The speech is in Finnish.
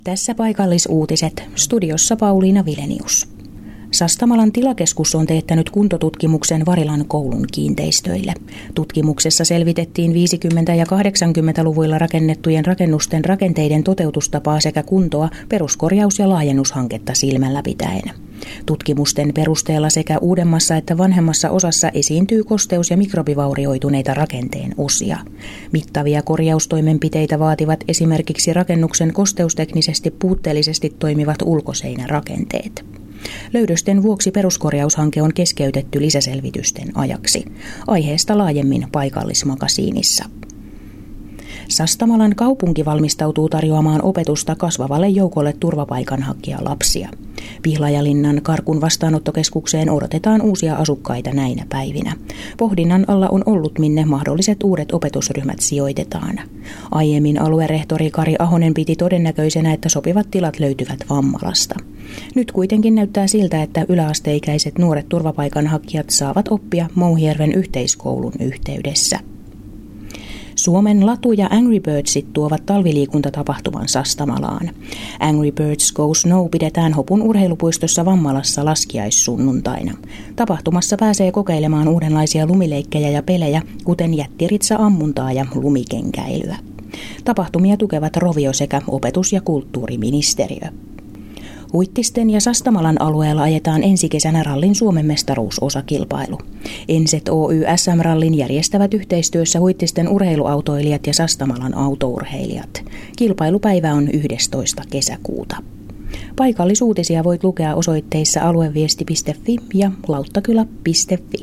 Tässä paikallisuutiset. Studiossa Pauliina Vilenius. Sastamalan tilakeskus on teettänyt kuntotutkimuksen Varilan koulun kiinteistöille. Tutkimuksessa selvitettiin 50- ja 80-luvuilla rakennettujen rakennusten rakenteiden toteutustapaa sekä kuntoa peruskorjaus- ja laajennushanketta silmällä pitäen. Tutkimusten perusteella sekä uudemmassa että vanhemmassa osassa esiintyy kosteus- ja mikrobivaurioituneita rakenteen osia. Mittavia korjaustoimenpiteitä vaativat esimerkiksi rakennuksen kosteusteknisesti puutteellisesti toimivat ulkoseinärakenteet. Löydösten vuoksi peruskorjaushanke on keskeytetty lisäselvitysten ajaksi. Aiheesta laajemmin paikallismakasiinissa. Sastamalan kaupunki valmistautuu tarjoamaan opetusta kasvavalle joukolle turvapaikanhakijalapsia. Pihlajalinnan Karkun vastaanottokeskukseen odotetaan uusia asukkaita näinä päivinä. Pohdinnan alla on ollut, minne mahdolliset uudet opetusryhmät sijoitetaan. Aiemmin aluerehtori Kari Ahonen piti todennäköisenä, että sopivat tilat löytyvät Vammalasta. Nyt kuitenkin näyttää siltä, että yläasteikäiset nuoret turvapaikanhakijat saavat oppia Mouhijärven yhteiskoulun yhteydessä. Suomen Latu ja Angry Birdsit tuovat talviliikuntatapahtuman Sastamalaan. Angry Birds Go Snow pidetään Hopun urheilupuistossa Vammalassa laskiaissunnuntaina. Tapahtumassa pääsee kokeilemaan uudenlaisia lumileikkejä ja pelejä, kuten jättiritsa-ammuntaa ja lumikenkäilyä. Tapahtumia tukevat Rovio sekä opetus- ja kulttuuriministeriö. Huittisten ja Sastamalan alueella ajetaan ensi kesänä rallin Suomen mestaruusosakilpailu. Enset Oy SM-rallin järjestävät yhteistyössä Huittisten urheiluautoilijat ja Sastamalan autourheilijat. Kilpailupäivä on 11. kesäkuuta. Paikallisuutisia voit lukea osoitteissa alueviesti.fi ja lauttakylä.fi.